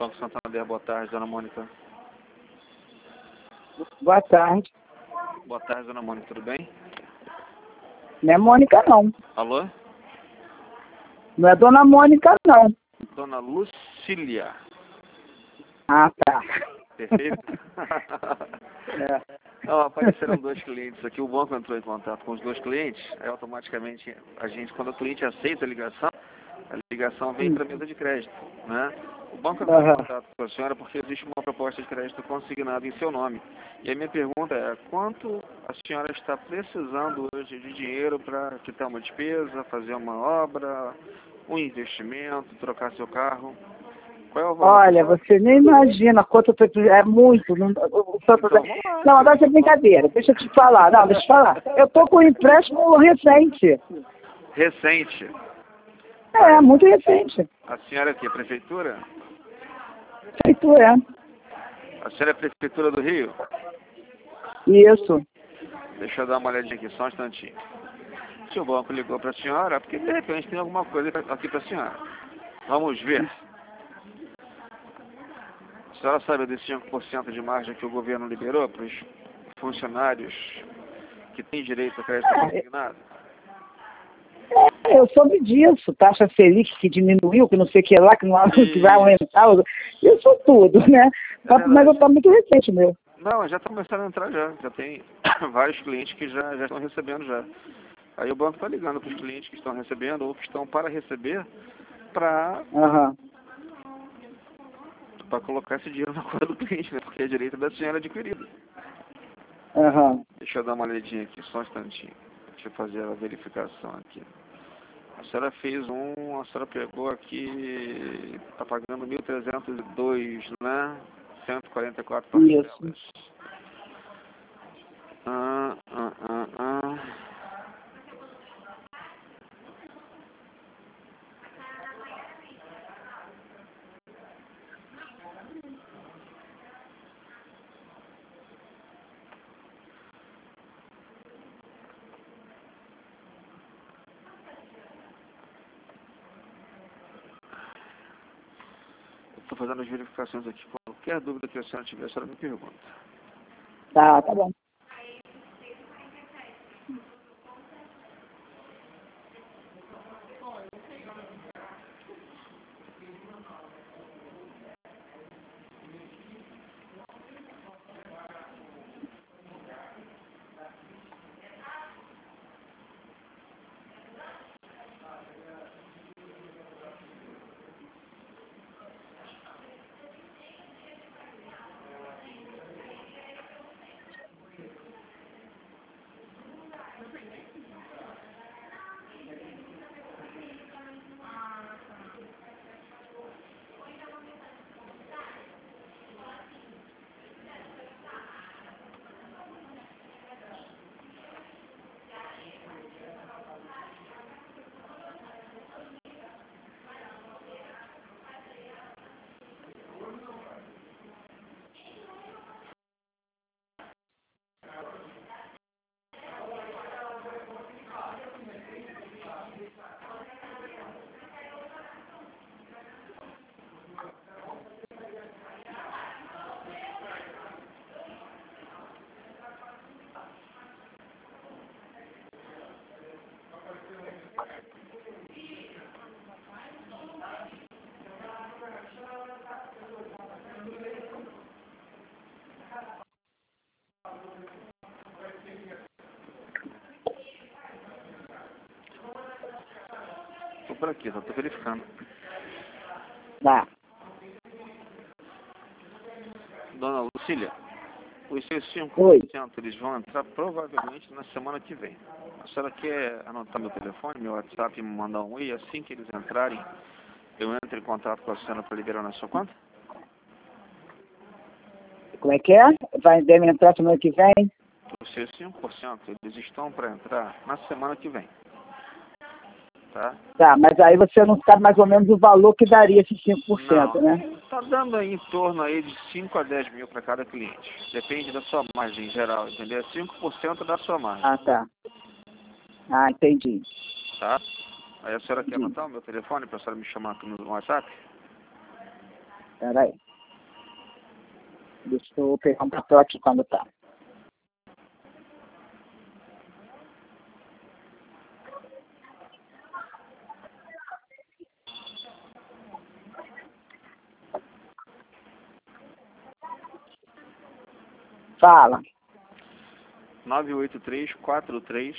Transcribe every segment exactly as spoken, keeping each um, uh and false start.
Banco Santander, boa tarde, dona Mônica. Boa tarde. Boa tarde, dona Mônica, tudo bem? Não é Mônica, não. Alô? Não é Dona Mônica, não. Dona Lucília. Ah, tá. Perfeito? É. Não, apareceram dois clientes aqui, o banco entrou em contato com os dois clientes, aí automaticamente a gente, quando o cliente aceita a ligação, a ligação vem para a mesa de crédito, né? O banco entrou Uhum. em contato com a senhora porque existe uma proposta de crédito consignada em seu nome. E a minha pergunta é, quanto a senhora está precisando hoje de dinheiro para quitar uma despesa, fazer uma obra, um investimento, trocar seu carro? Qual é o valor? Olha, você nem imagina quanto eu tô, é muito. Não, o- o- Então, vamos lá. não, agora isso é brincadeira. Deixa eu te falar. Não, deixa eu te falar. Eu tô com um empréstimo recente. Recente. É, muito recente. A senhora aqui, a prefeitura? Feito é. A senhora é a prefeitura do Rio? Isso. Deixa eu dar uma olhadinha aqui, só um instantinho. Se o banco ligou para a senhora, é porque de repente tem alguma coisa aqui para a senhora. Vamos ver. A senhora sabe desse cinco por cento de margem que o governo liberou para os funcionários que têm direito a crédito consignado? É, eu soube disso. Taxa Selic que diminuiu, que não sei o que lá, que, não, que vai aumentar. Isso tudo, né? É Mas eu tô muito recente, meu. Não, já está começando a entrar já. Já tem vários clientes que já, já estão recebendo já. Aí o banco está ligando para os clientes que estão recebendo ou que estão para receber para Aham. para colocar esse dinheiro na conta do cliente, né? Porque é direito da senhora adquirida. Aham. Deixa eu dar uma olhadinha aqui, só um instantinho. Deixa eu fazer a verificação aqui. A senhora fez um, a senhora pegou aqui, está pagando mil trezentos e dois, né? cento e quarenta e quatro parcelas. Isso. Ah, ah, ah, ah. Estou fazendo as verificações aqui. Qualquer dúvida que a senhora tiver, a senhora me pergunta. Tá, tá bom. Estou por aqui, só estou verificando. Tá. Dona Lucília, os seus cinco Oi. por cento eles vão entrar provavelmente na semana que vem. A senhora quer anotar meu telefone, meu WhatsApp e me mandar um e assim que eles entrarem, eu entro em contato com a senhora para liberar na sua conta? Como é que é? Vai deve entrar semana que vem? Os seus cinco por cento eles estão para entrar na semana que vem. Tá? Tá, mas aí você não sabe mais ou menos o valor que daria esses cinco por cento, Não, né? está dando aí em torno aí de cinco a dez mil para cada cliente. Depende da sua margem em geral, entendeu? É cinco por cento da sua margem, Ah, tá. Ah, entendi. tá? Aí a senhora quer Entendi. anotar o meu telefone para a senhora me chamar aqui no WhatsApp? Peraí. Deixa eu pegar um papel aqui quando tá. Fala. nove oito três quatro três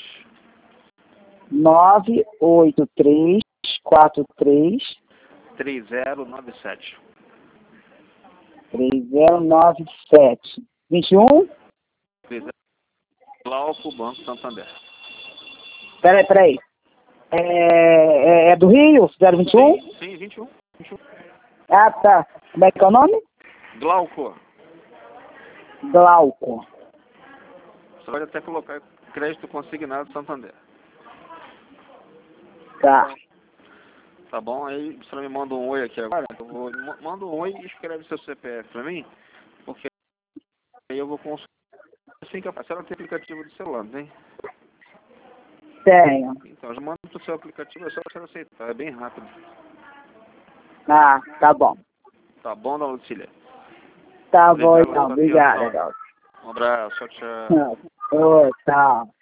nove oito três quatro três três zero nove sete. três zero nove sete. vinte e um? Glauco, Banco Santander. Peraí, peraí. É, é, é do Rio? zero vinte e um? Sim, sim, vinte e um. vinte e um. Ah, tá. Como é que é o nome? Glauco. Glauco. Você pode até colocar crédito consignado Santander. Tá. Tá bom? Aí você me manda um oi aqui agora. Eu vou, manda um oi e escreve seu C P F pra mim, porque aí eu vou consultar. Assim que a senhora tem aplicativo do celular, não tem? Tenho. Então, já manda pro seu aplicativo, é só você aceitar, é bem rápido. Ah, tá bom. Tá bom, dona Lucília? Tá bom, Obrigado pela então. sua Obrigada, atenção. Glauco. Um abraço, tchau, tchau. Ô, tchau.